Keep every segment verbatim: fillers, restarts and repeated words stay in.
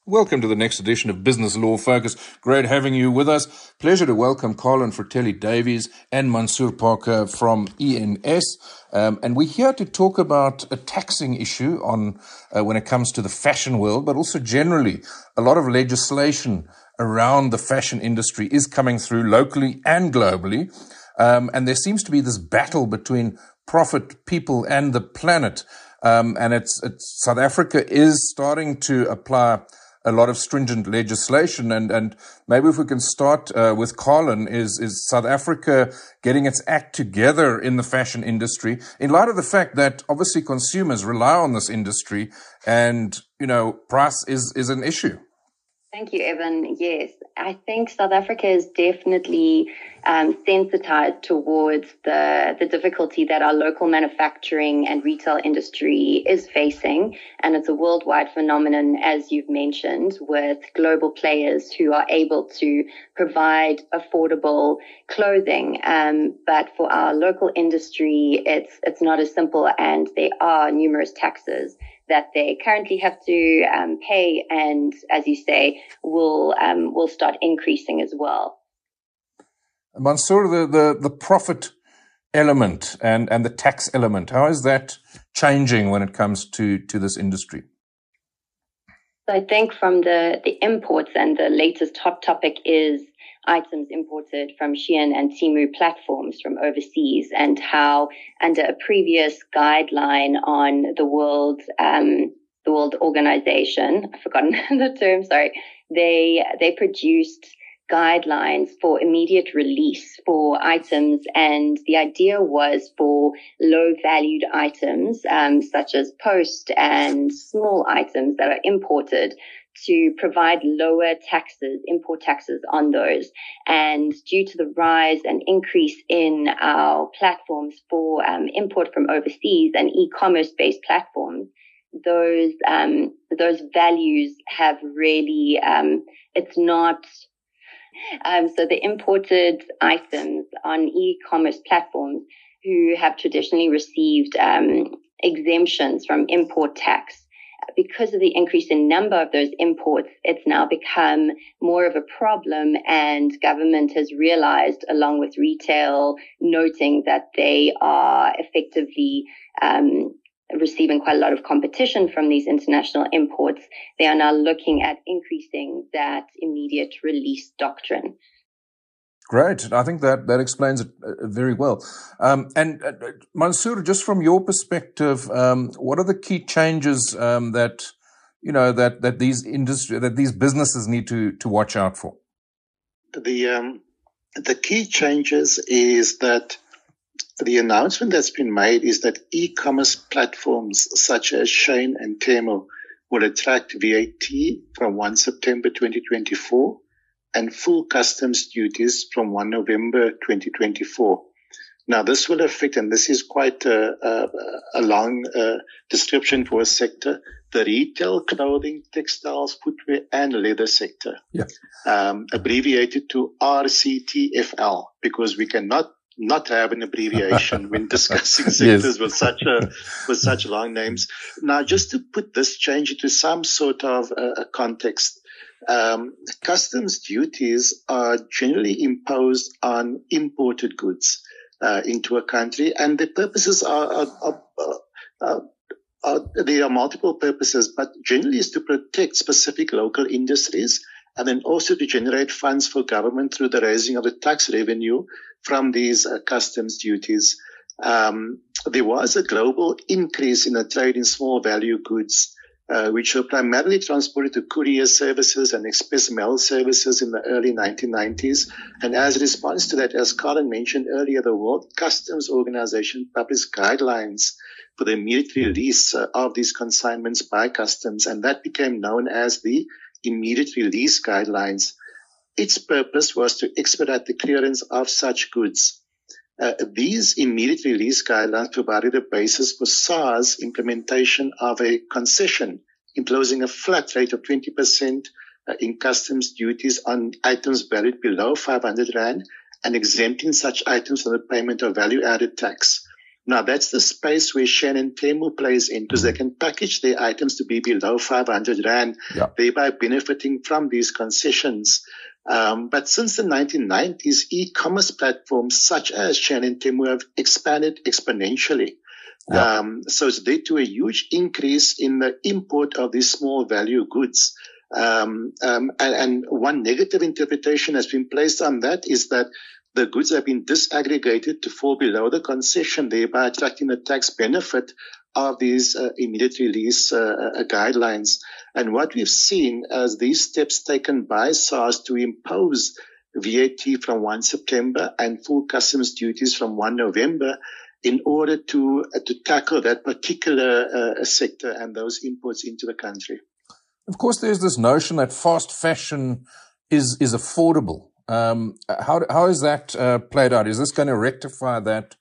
Welcome to the next edition of Business Law Focus. Great having you with us. Pleasure to welcome Colin Fratelli-Davies and Mansoor Parker from E N S. Um, and we're here to talk about a taxing issue on uh, when it comes to the fashion world, but also generally a lot of legislation around the fashion industry is coming through locally and globally. Um, and there seems to be this battle between profit, people, and the planet. Um, and it's, it's South Africa is starting to apply a lot of stringent legislation. And, and maybe if we can start uh, with Colin, is, is South Africa getting its act together in the fashion industry in light of the fact that obviously consumers rely on this industry and, you know, price is, is an issue? Thank you, Evan. Yes, I think South Africa is definitely um, sensitized towards the, the difficulty that our local manufacturing and retail industry is facing. And it's a worldwide phenomenon, as you've mentioned, with global players who are able to provide affordable clothing. Um, but for our local industry, it's, it's not as simple, and there are numerous taxes that they currently have to um, pay, and as you say, will um, will start increasing as well. Mansoor, the, the, the profit element and, and the tax element, how is that changing when it comes to, to this industry? So I think from the, the imports, and the latest hot topic is items imported from Shein and Temu platforms from overseas, and how under a previous guideline on the World, um, the World Organization, I've forgotten the term, sorry, they, they produced guidelines for immediate release for items. And the idea was for low valued items, um, such as post and small items that are imported, to provide lower taxes, import taxes on those. And due to the rise and increase in our platforms for um, import from overseas and e-commerce based platforms, those um, those values have really, um, it's not, um, so the imported items on e-commerce platforms who have traditionally received um, exemptions from import tax, because of the increase in number of those imports, it's now become more of a problem, and government has realized, along with retail, noting that they are effectively um, receiving quite a lot of competition from these international imports. They are now looking at increasing that immediate release doctrine. Great. I think that, that explains it very well. Um, and uh, Mansoor, just from your perspective, um, what are the key changes um, that you know that that these industry that these businesses need to to watch out for? The um, the key changes is that the announcement that's been made is that e-commerce platforms such as Shein and Temu will attract V A T from the first of September twenty twenty-four. And full customs duties from the first of November twenty twenty-four. Now, this will affect, and this is quite a, a, a long uh, description for a sector, the retail, clothing, textiles, footwear, and leather sector, yeah. um, abbreviated to R C T F L, because we cannot not have an abbreviation when discussing sectors yes. with such a with such long names. Now, just to put this change into some sort of uh, context. Um, customs duties are generally imposed on imported goods uh, into a country, and the purposes are, are, are, are, are there are multiple purposes, but generally is to protect specific local industries, and then also to generate funds for government through the raising of the tax revenue from these uh, customs duties. Um, there was a global increase in the trade in small value goods, Uh, which were primarily transported to courier services and express mail services in the early nineteen nineties. And as a response to that, as Colin mentioned earlier, the World Customs Organization published guidelines for the immediate release uh, of these consignments by customs, and that became known as the Immediate Release Guidelines. Its purpose was to expedite the clearance of such goods. Uh, these immediate release guidelines provided a basis for S A R's implementation of a concession imposing a flat rate of twenty percent uh, in customs duties on items valued below five hundred rand and exempting such items from the payment of value-added tax. Now, that's the space where Shein and Temu plays in, because they can package their items to be below five hundred rand, yeah. thereby benefiting from these concessions. Um, but since the nineteen nineties, e-commerce platforms such as Shein and Temu have expanded exponentially. Yeah. Um, so it's led to a huge increase in the import of these small value goods. Um, um, and, and one negative interpretation has been placed on that is that the goods have been disaggregated to fall below the concession, thereby attracting the tax benefit of these uh, immediate release uh, uh, guidelines. And what we've seen as these steps taken by SARS to impose V A T from the first of September and full customs duties from the first of November in order to uh, to tackle that particular uh, sector and those imports into the country. Of course, there's this notion that fast fashion is is affordable. Um, how how is that uh, played out? Is this going to rectify that?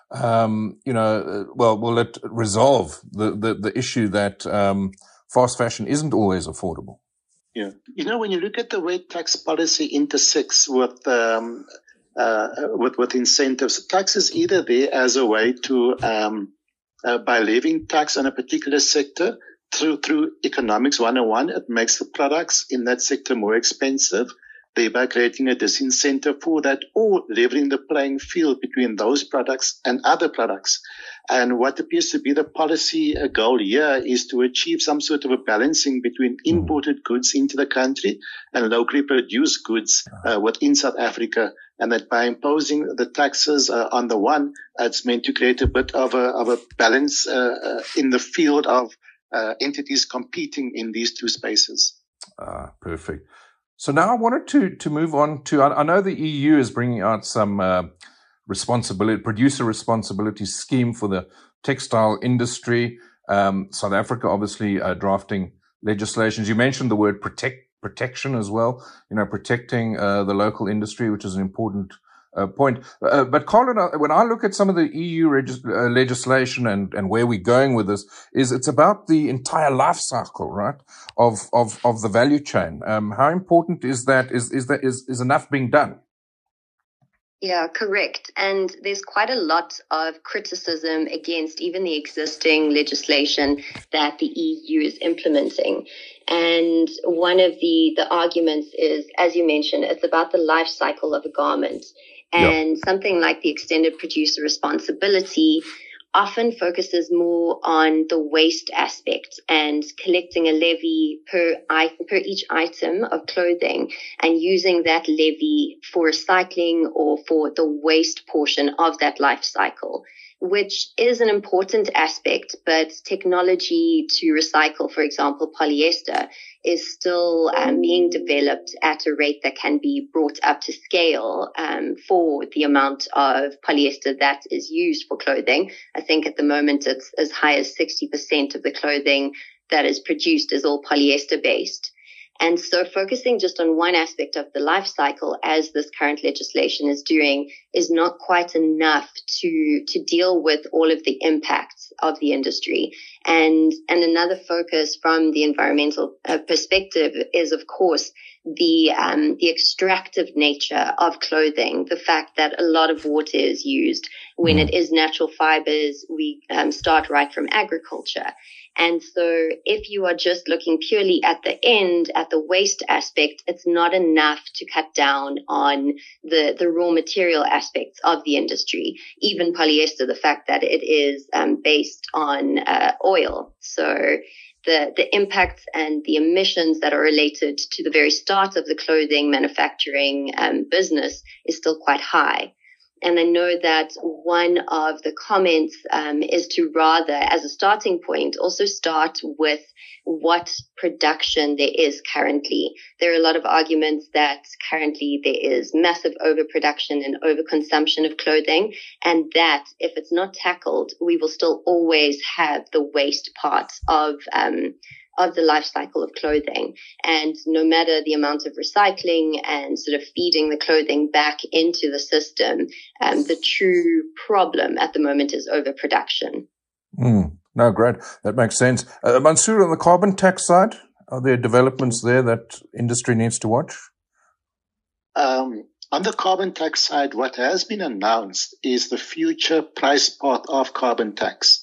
Um, you know, uh, well, will it resolve the the, the issue that um, fast fashion isn't always affordable? Yeah, you know, when you look at the way tax policy intersects with um, uh, with with incentives, tax is either there as a way to um, uh, by levying tax on a particular sector. Through through economics one oh one, it makes the products in that sector more expensive, thereby creating a disincentive for that, or leveling the playing field between those products and other products. And what appears to be the policy goal here is to achieve some sort of a balancing between imported goods into the country and locally produced goods uh, within South Africa. And that by imposing the taxes uh, on the one, it's meant to create a bit of a, of a balance uh, uh, in the field of Uh, entities competing in these two spaces. Ah, perfect. So now I wanted to to move on to, I, I know the E U is bringing out some uh, responsibility, producer responsibility scheme for the textile industry. Um, South Africa obviously uh, drafting legislations. You mentioned the word protect protection as well, you know, protecting uh, the local industry, which is an important Uh, point. Uh, but Colin, uh, when I look at some of the E U regis- uh, legislation and, and where we're going with this, is it's about the entire life cycle, right, of of of the value chain. Um, how important is that? Is is that is is enough being done? Yeah, correct. And there's quite a lot of criticism against even the existing legislation that the E U is implementing. And one of the, the arguments is, as you mentioned, it's about the life cycle of a garment. And yep. something like the extended producer responsibility often focuses more on the waste aspect and collecting a levy per, per each item of clothing and using that levy for recycling or for the waste portion of that life cycle, which is an important aspect, but technology to recycle, for example, polyester, is still um, being developed at a rate that can be brought up to scale um, for the amount of polyester that is used for clothing. I think at the moment it's as high as sixty percent of the clothing that is produced is all polyester based. And so focusing just on one aspect of the life cycle, as this current legislation is doing, is not quite enough to to deal with all of the impacts of the industry. And and another focus from the environmental uh, perspective is, of course, the um, the extractive nature of clothing, the fact that a lot of water is used. When it is natural fibers, we um, start right from agriculture. And so if you are just looking purely at the end, at the waste aspect, it's not enough to cut down on the, the raw material aspects of the industry. Even polyester, the fact that it is um, based on uh, oil. So the, the impacts and the emissions that are related to the very start of the clothing manufacturing um, business is still quite high. And I know that one of the comments um, is to rather, as a starting point, also start with what production there is currently. There are a lot of arguments that currently there is massive overproduction and overconsumption of clothing, and that if it's not tackled, we will still always have the waste part of um of the life cycle of clothing. And no matter the amount of recycling and sort of feeding the clothing back into the system, um, the true problem at the moment is overproduction. Mm, no, great. That makes sense. Uh, Mansoor, on the carbon tax side, are there developments there that industry needs to watch? Um, On the carbon tax side, what has been announced is the future price path of carbon tax.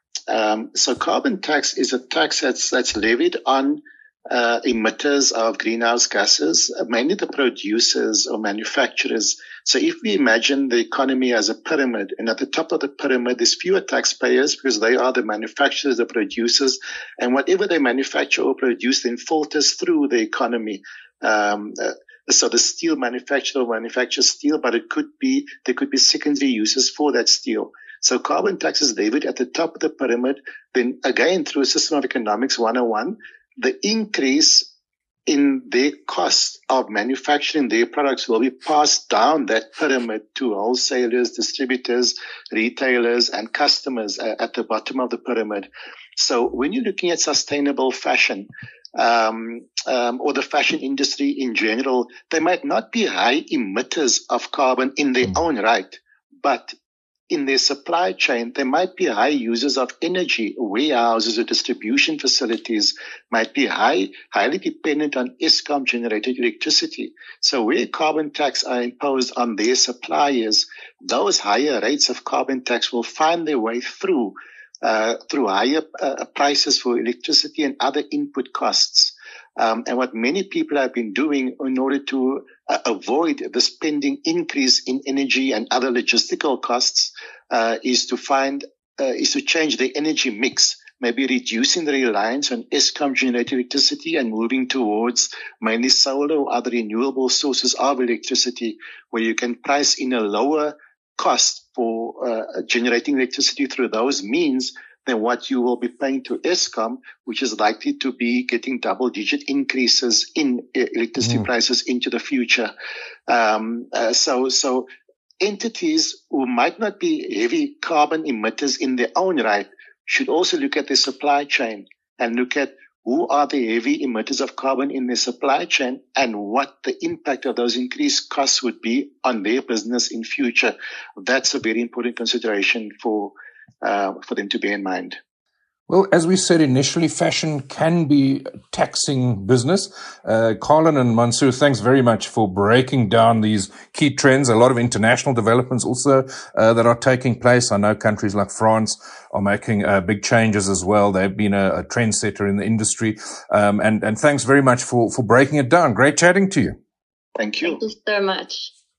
Um, so carbon tax is a tax that's, that's levied on uh, emitters of greenhouse gases, mainly the producers or manufacturers. So if we imagine the economy as a pyramid, and at the top of the pyramid, there's fewer taxpayers because they are the manufacturers, the producers, and whatever they manufacture or produce then filters through the economy. Um, uh, So the steel manufacturer manufactures steel, but it could be, there could be secondary uses for that steel. So carbon tax is levied at the top of the pyramid. Then again, through a system of economics one oh one, the increase in their cost of manufacturing their products will be passed down that pyramid to wholesalers, distributors, retailers, and customers at the bottom of the pyramid. So when you're looking at sustainable fashion, Um, um, or the fashion industry in general, they might not be high emitters of carbon in their own right, but in their supply chain, they might be high users of energy. Warehouses or distribution facilities might be high, highly dependent on Eskom generated electricity. So where carbon tax are imposed on their suppliers, those higher rates of carbon tax will find their way through Uh, through higher uh, prices for electricity and other input costs. Um, and what many people have been doing in order to uh, avoid the spending increase in energy and other logistical costs uh, is to find, uh, is to change the energy mix, maybe reducing the reliance on Eskom generated electricity and moving towards mainly solar or other renewable sources of electricity where you can price in a lower cost for uh, generating electricity through those means than what you will be paying to Eskom, which is likely to be getting double-digit increases in electricity mm. prices into the future. Um, uh, so, so entities who might not be heavy carbon emitters in their own right should also look at their supply chain and look at who are the heavy emitters of carbon in their supply chain and what the impact of those increased costs would be on their business in future. That's a very important consideration for uh, for them to bear in mind. Well, as we said initially, fashion can be taxing business. Uh, Colin and Mansoor, thanks very much for breaking down these key trends. A lot of international developments also uh, that are taking place. I know countries like France are making uh, big changes as well. They've been a, a trendsetter in the industry. Um, and, and thanks very much for, for breaking it down. Great chatting to you. Thank you. Thank you so much.